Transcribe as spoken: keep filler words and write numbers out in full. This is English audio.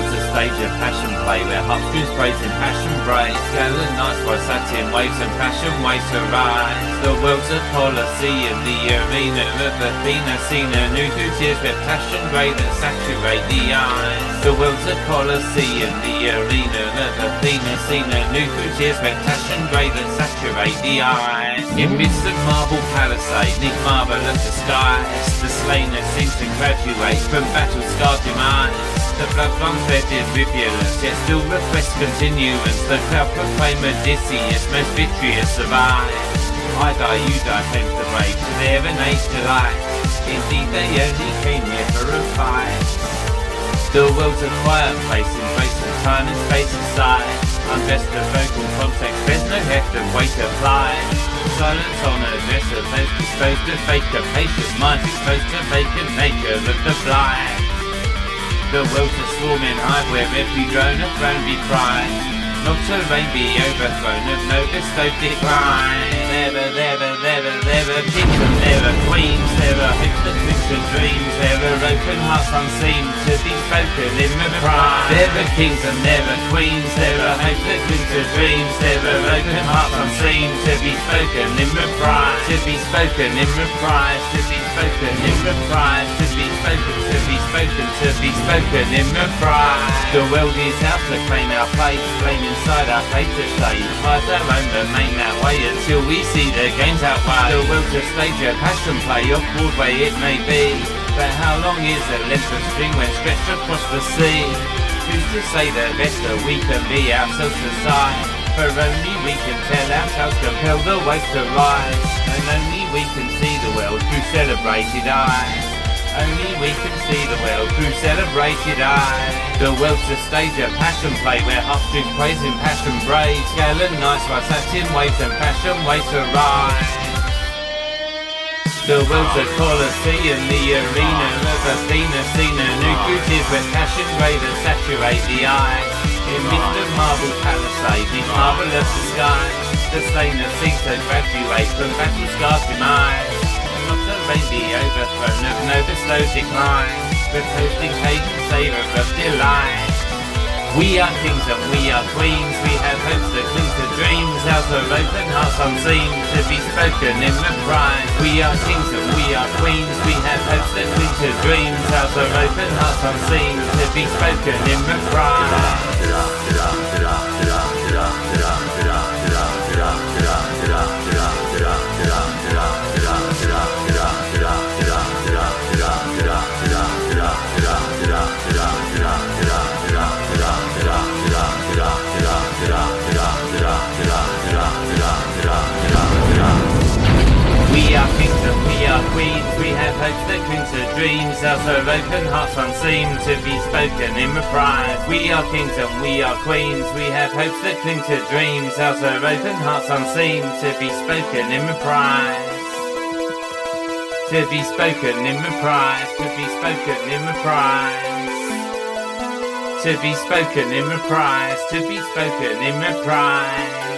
world's a stage of passion play, where heartstrings praise and passion breaks. Gallant nights by satin waves and passion waves to rise. The world's a coliseum, the arena of Athena, seen anew through tears with passion grey that saturate the eyes. The world's a coliseum, the arena of Athena, seen anew through tears with passion grey that saturate the eyes. In midst of marble palisade, neath marvellous skies, the slain are seen to graduate from battle-scarred demise. The blood runs fetid rivulets, yet still request continuance. The crowd proclaim Odysseus, most vitreous survives. I die, you die, claims the brave, to their innate delight. Indeed they only came here for a fight. The world's a quiet place, embrace of time and space aside. Unless the vocal context, there's no heft of weight applied. Silence on a dress of those disposed to fake a patient mind, exposed to vacant nature of the blind. The world's a swarming hive where every drone of throne be cried. Not a reign be overthrown of no bestowed decline. There are, there are, there are, there are kings and there are queens. There are hopes that dreams and dreams. There are open hearts unseen to be spoken in reprise. There are kings and there are queens. There are hopes that dreams and dreams. There are open hearts unseen to be spoken in reprise. To be spoken in reprise. To be spoken in reprise. To be spoken, to be spoken, to be spoken in reprise. The world is out to claim our place, claim inside our fate to shade. Fight our own, remain that way until we see the games outweigh. The world's a stage of passion play, off Broadway it may be, but how long is a length of string when stretched across the sea? Who's to say the better we can be ourselves aside? For only we can tell ourselves, compel the waves to rise. And only we can see the world through celebrated eyes. Only we can see the world through celebrated eyes. The world's a stage of passion play, where heartstrings praise in passion braids. Gallant nights by satin waves and passion waves to rise. The world's a coliseum, the arena of Athena, seen anew through tears with passion grey that saturate the eyes. In midst of marble palisade, neath marvellous skies, the slain are seen to graduate from battle-scarred demise. Not a reign be overthrown of no bestowed decline, but hosting pagan savour of delight. We are kings and we are queens, we have hopes that cling to dreams. Ours are open hearts unseen, to be spoken in reprise. We are kings and we are queens, we have hopes that cling to dreams. Ours are open hearts unseen, to be spoken in reprise. We are kings and we are queens, we have hopes that cling to dreams. Ours are open hearts unseen, to be spoken in reprise. We are kings and we are queens, we have hopes that cling to dreams. Ours are open hearts unseen, to be spoken in reprise. To be spoken in reprise, to be spoken in reprise. To be spoken in reprise, to be spoken in reprise.